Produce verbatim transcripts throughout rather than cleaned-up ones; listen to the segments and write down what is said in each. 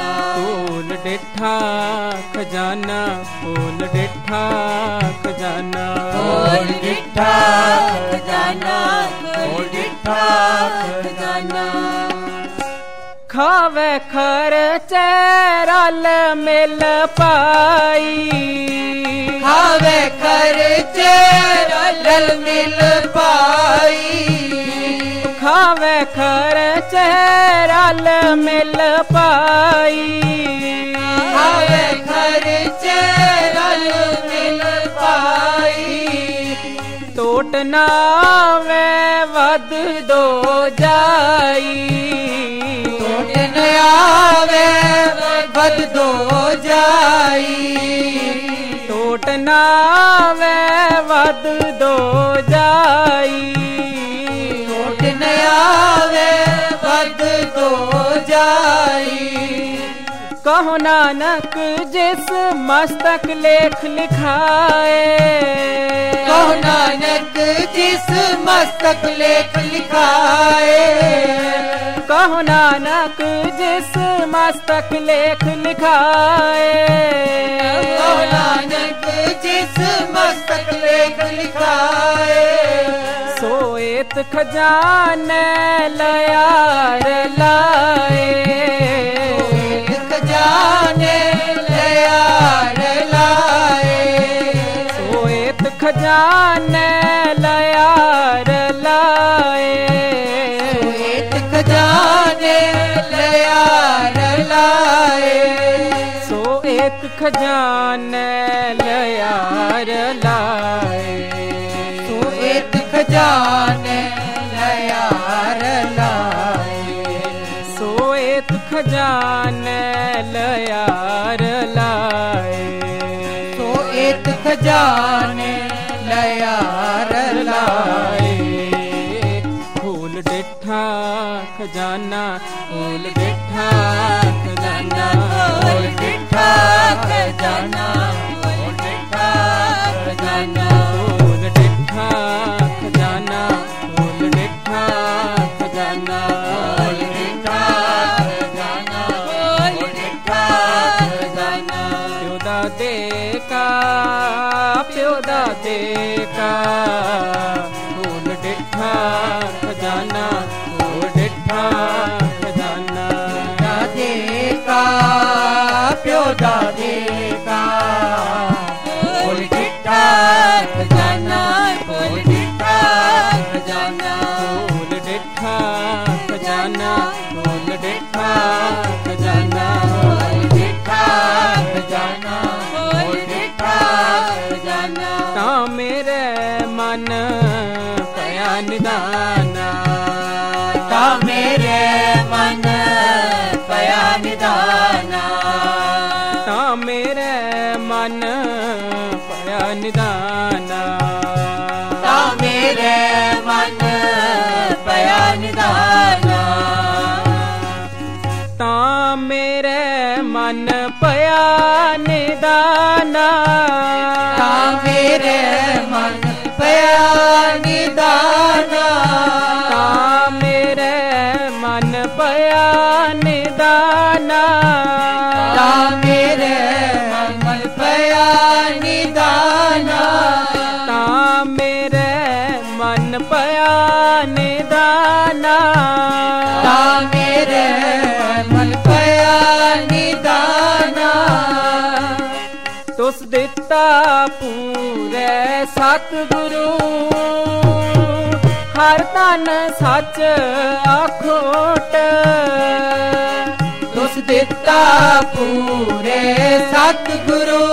ਫੂਲ ਡਿਠਾ ਖਜ਼ਾਨਾ ਫੂਲ ਡਿਠਾ ਖਜ਼ਾਨਾ ਫੂਲ ਡਿਠਾ ਖਜ਼ਾਨਾ ਫੂਲ ਡਿਠਾ ਖਜ਼ਾਨਾ ਖਾਵੇ ਖਰਚੇ ਰਲ ਮਿਲ ਪਾਈ ਖਾਵੇ ਖਰਚੇ ਰਲ ਮਿਲ ਪਾਈ ਖਾਵੇ ਖਰਚੇ ਰਲ ਮਿਲ ਪਾਈ ਖਾਵੇ ਖਰਚੇ ਰਲ ਮਿਲ ਪਾਈ ਟੋਟ ਨਾ ਵੇ ਵੱਧ ਦੋ ਜਾਈ ਟੋਟ ਨ ਆਵੇ ਵੱਧ ਦੋ ਜਾਈ ਟੋਟ ਨਾ ਵੇ ਵੱਧ ਦੋ ਜਾਈ ਟੋਟ ਨ ਆਵੇ ਵੱਧ ਦੋ ਜਾਈ ਕਹੋ ਨਾਨਕ ਜਿਸ ਮਸਤਕ ਲੇਖ ਲਿਖਾਏ ਕਹੋ ਨਾਨਕ ਜਿਸ ਮਸਤਕ ਲੇਖ ਲਿਖਾਏ ਕਹੋ ਨਾਨਕ ਜਿਸ ਮਸਤਕ ਲੇਖ ਲਿਖਾਏ ਕਹੋ ਨਾਨਕ ਜਿਸ ਮਸਤਕ ਲੇਖ ਲਿਖਾਏ ਸੋਇਤ ਖਜ਼ਾਨੇ ਲਿਆਰ ਲਾਏ ਖਜ਼ਾਨੇ ਲਿਆਰ ਲਾਏ ਸੋਇਤ ਖਜ਼ਾਨੇ ਲਿਆਰ ਲਾਏ ਸੋਇਤ ਖਜ਼ਾਨੇ ਲਿਆਰ ਲਾਏ ਸੋਇਤ ਖਜ਼ਾਨੇ ਲਿਆਰ ਲਾਏ ਸੋਇਤ ਖਜ਼ਾਨੇ ਲਿਆਰ ਲਾਏ ਸੋਇਤ ਖਜ਼ਾਨੇ ਲਿਆਰ ਲਾਏ ਸੋਇਤ ਖਜ਼ਾਨੇ ਲਿਆਰ ਲਾਏ ਫੂਲ ਡਿਠਾ ਖਜ਼ਾਨਾ ਫੂਲ ਡਿਠਾ ਖਜ਼ਾਨਾ ਫੂਲ ਡਿਠਾ ਖਜ਼ਾਨਾ ਫੂਲ ਡਿਠਾ ਖਜ਼ਾਨਾ ਫੂਲ ਡਿਠਾ ਖਜ਼ਾਨਾ ਫੂਲ ਡਿਠਾ ਖਜ਼ਾਨਾ ਫੂਲ ਡਿਠਾ ਖਜ਼ਾਨਾ ਫੂਲ ਡਿਠਾ ਖਜ਼ਾਨਾ ਪਿਓ ਦਾ ਦੇਕਾ ਪਿਓ ਦਾ ਦੇਕਾ ਫੂਲ ਡਿਠਾ ਖਜ਼ਾਨਾ ਫੂਲ ਡਿਠਾ ਖਜ਼ਾਨਾ ਦੇਕਾ ਪਿਓ ਦਾ ਦੇਕਾ ਫੂਲ ਡਿਠਾ ਖਜ਼ਾਨਾ ਫੂਲ ਡਿਠਾ ਖਜ਼ਾਨਾ ਫੂਲ ਡਿਠਾ ਖਜ਼ਾਨਾ ਫੂਲ ਡਿਠਾ ਖਜ਼ਾਨਾ ਫੂਲ ਡਿਠਾ ਖਜ਼ਾਨਾ ਫੂਲ ਡਿਠਾ ਖਜ਼ਾਨਾ ਤਾਂ ਮੇਰੇ ਮਨ ਪਿਆ ਨਿਦਾਨਾ ਤਾਂ ਮੇਰੇ ਮਨ ਪਿਆ ਨਿਦਾਨਾ ਤਾਂ ਮੇਰੇ ਮਨ ਪਿਆ ਨਿਦਾਨਾ ਤਾਂ ਮੇਰੇ ਮਨ ਪਿਆ ਨਿਦਾਨਾ ਤਾਂ ਮੇਰੇ ਮਨ ਪਿਆ ਨਿਦਾਨਾ ਤਾਂ ਮੇਰੇ ਮਨ ਪਿਆ ਨਿਦਾਨਾ ਤਾਂ ਮੇਰੇ ਮਨ ਪਿਆ ਨਿਦਾਨਾ ਤਾਂ ਮੇਰੇ ਮਨ ਪਿਆ ਨਿਦਾਨਾ ਤਾਂ ਮੇਰੇ ਮਨ ਪਿਆ ਨਿਦਾਨਾ ਤਾਂ ਮੇਰੇ ਮਨ ਪਿਆ ਨਿਦਾਨਾ ਤੁਸ ਦਿੱਤਾ ਪੂਰੇ ਸਤਿਗੁਰੂ ਹਰ ਤਨ ਸੱਚ ਆਖੋਟ ਤੁਸ ਦਿੱਤਾ ਪੂਰੇ ਸਤਿਗੁਰੂ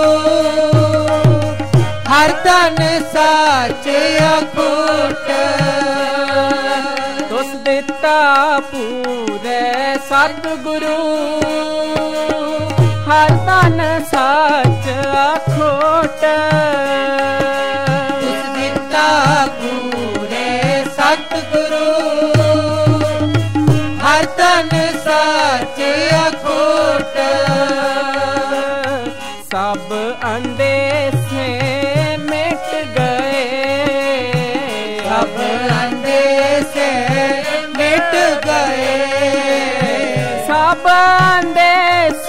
ਹਰ ਤਨ ਸੱਚ ਅਖੋਟ ਤੁਸ ਦਿੱਤਾ ਪੂਰੇ ਸਤਿਗੁਰੂ ਹਰ ਤਨ ਸੱਚ ਆਖੋਟ ਤੁਸ ਦਿੱਤਾ ਪੂਰੇ ਸਤਿਗੁਰੂ ਹਰ ਤਨ ਸੱਚ ਅਖੋਟ ਸਭ ਅੰਦੇਸੇ ਮਿਟ ਗਏ ਸਭ ਅੰਦੇਸੇ ਮਿਟ ਗਏ ਸਭ ਅੰਦੇਸੇ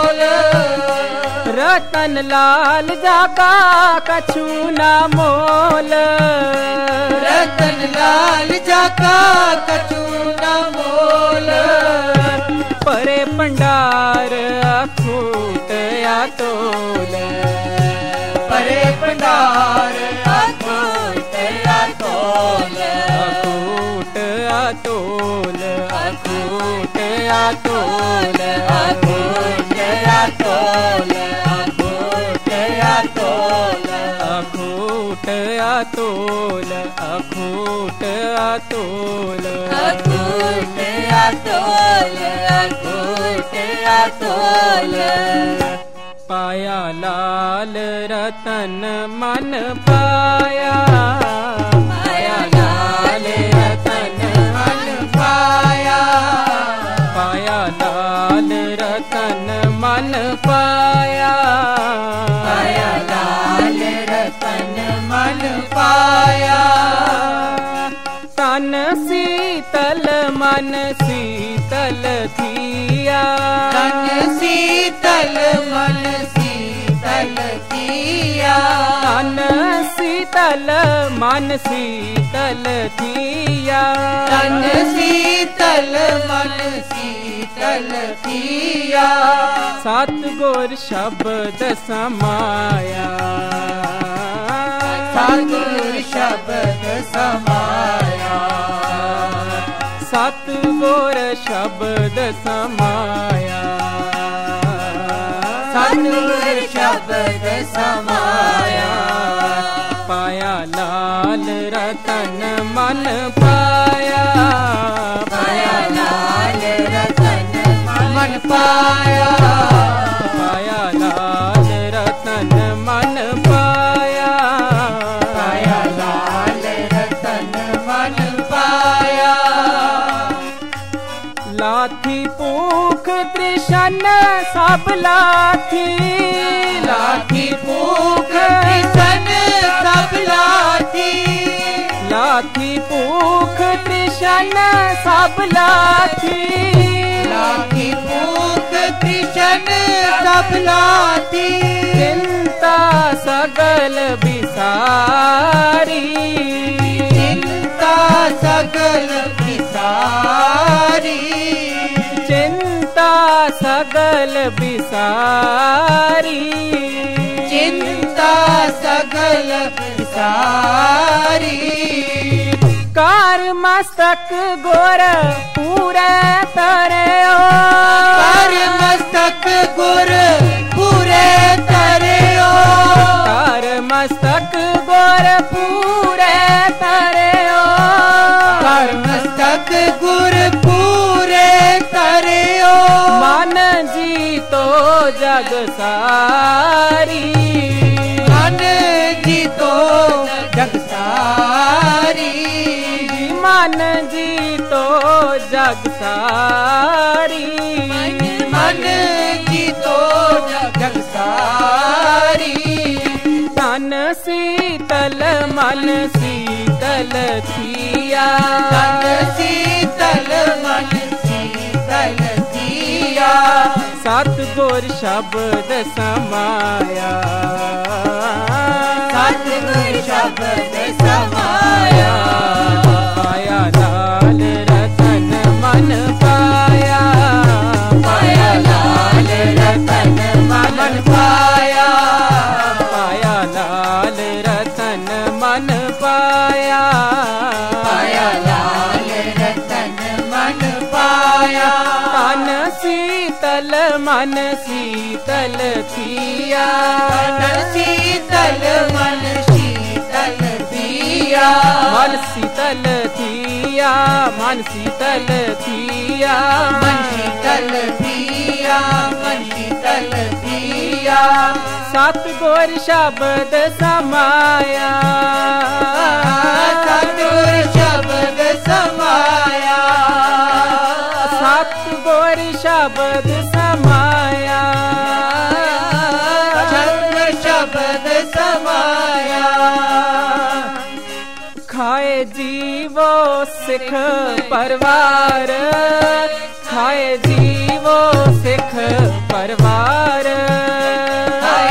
रतन लाल जाका कछु ना मोल, रतन लाल जाका कछु ना मोल। परे भंडार अखूट या तोल, परे भंडार अखूट या तोल, अखूट या तोल, अखूट या तोल, अखूट या तोल, अखूट या तोल, अखूट या तोल, अखूट या तोल, अखूट या तोल, अखूट या तोल। पाया लाल रतन मन पाया, पाया लाल रतन मन पाया, पाया लाल रतन मन पाया, पाया लाल रतन मन पाया। तन शीतल मन शीतल थिया, तन शीतल मन शीतल थिया, तन शीतल मन शीतल थिया, तन शीतल मन शीतल थिया। सतगुर शब्द समाया, सतगुर शब्द समाया, सतगुर शब्द समाया, सतगुर शब्द समाया। पाया लाल रतन मन पाया, पाया लाल रतन मन पाया, पाया लाल रतन मन पाया, पाया लाल रतन मन पाया। लाथी पूख त्रिशन सब लाथी, लाठी भूख त्रिशन सब लाठी, लाथी पूख त्रिशन सब लाथी, लाठी भूख त्रिशन सब लाठी। चिंता सगल बिसारी, चिंता सगल बिसारी, चिंता सगल बिसारी, चिंता सगल बिसारी। कार मस्तक गोर पूरे तरयो, कर मस्तक गुर पूरे तरयो, कार मस्तक गोर पूरे तरयो, कर मस्तक गुर पूरे तरयो। मन जी तो जग सारी, मन जी तो जग सारी, मन जी तो जग सारी, मन जी तो जग सारी। तन शीतल मन शीतल थिया, तन शीतल मन शीतल थिया, सतगुर शब्द समाया, सतगुर शब्द समाया। पाया लाल रतन मन पाया, पाया लाल रतन मन पाया, पाया लाल रतन मन पाया, पाया लाल रतन मन पाया। तन शीतल मन शीतल थिया, तन शीतल मन शीतल थिया, मन शीतल थिया, मन शीतल थिया, मन शीतल थिया, मन शीतल थिया। सतगुर शब्द समाया, सतगुर शब्द समाया, सतगुर शब्द समाया, सतगुर शब्द समाया। खाए जीवो सिख परवार, खाए जीवो सिख परवार, खाए